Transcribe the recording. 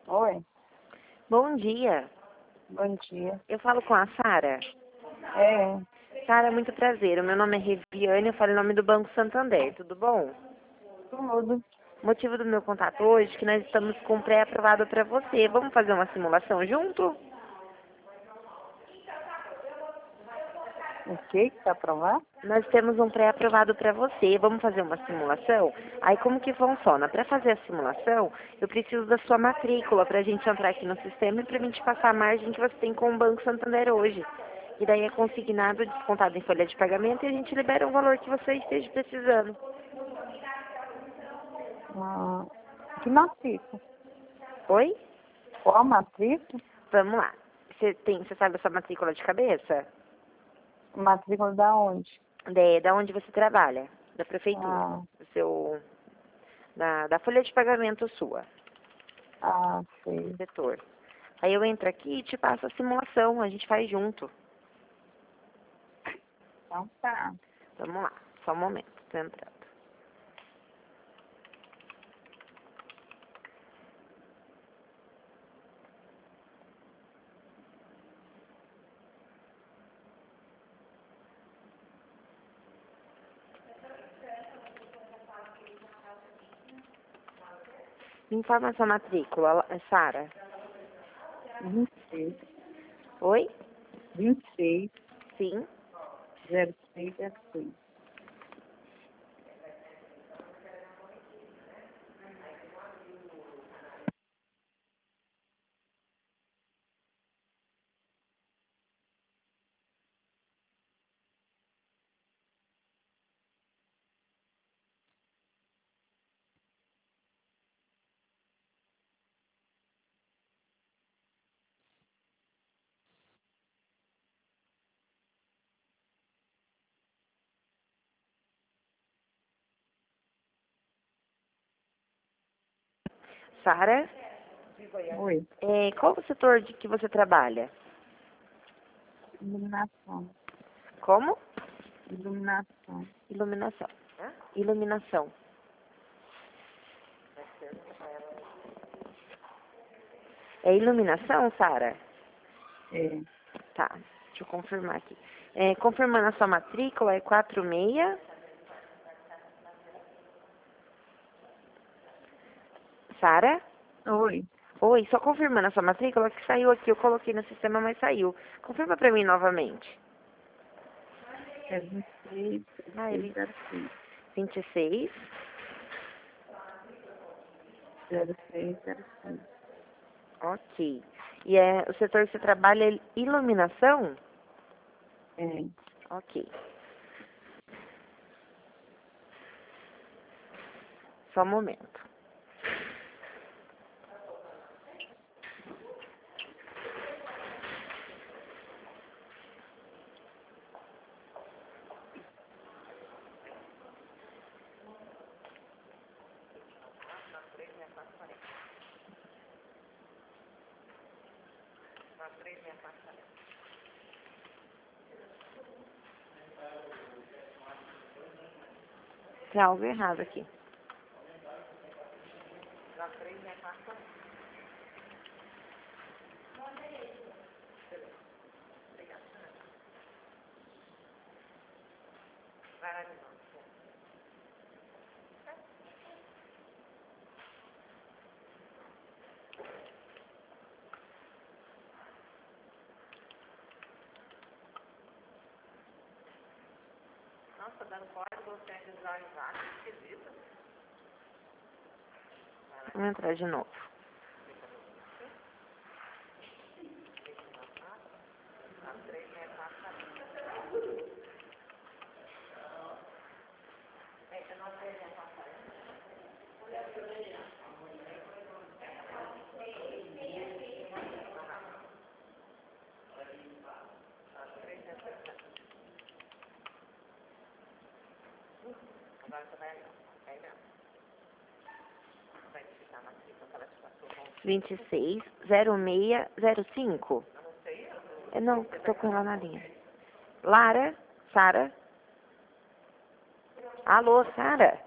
Oi, Bom dia. bom dia. Eu falo com a Sara. É, Sara, muito prazer. O meu nome é Reviane, eu falo em nome do Banco Santander. Tudo bom? tudo. O motivo do meu contato hoje é que nós estamos com um pré-aprovado para você. Vamos fazer uma simulação junto? O que tá aprovado? Nós temos um pré-aprovado para você. Vamos fazer uma simulação? Aí como que funciona? Para fazer a simulação, eu preciso da sua matrícula para a gente entrar aqui no sistema e para a gente passar a margem que você tem com o Banco Santander hoje. E daí é consignado, descontado em folha de pagamento e a gente libera o valor que você esteja precisando. Ah, que matrícula? Oi? Qual matrícula? Vamos lá. Você sabe a sua matrícula de cabeça? Matrícula da onde? Da onde você trabalha? Da prefeitura. Ah, Do seu, da folha de pagamento sua, sei. setor. Aí eu entro aqui e te passo a simulação, a gente faz junto. Então tá. Vamos lá, só um momento, tô entrando. Me informa a sua matrícula, Sara. 26, Oi? 26, Sim. 06, 06. Sara, Oi, qual o setor de que você trabalha? iluminação. Como? Iluminação. Iluminação. Iluminação. É iluminação, Sara? É, Tá, deixa eu confirmar aqui. Confirmando a sua matrícula, é 46. Sara? oi, Oi, só confirmando a sua matrícula que saiu aqui, eu coloquei no sistema, mas saiu. Confirma pra mim novamente. é 26, Ah, 06, 06. 26. 06, 06. Ok. E o setor que você trabalha é iluminação? É, Ok. Só um momento. Tem algo errado aqui. Vamos entrar de novo. Vinte e seis 0605. Não, tô com ela na linha. Lara? Sara? Alô, Sara?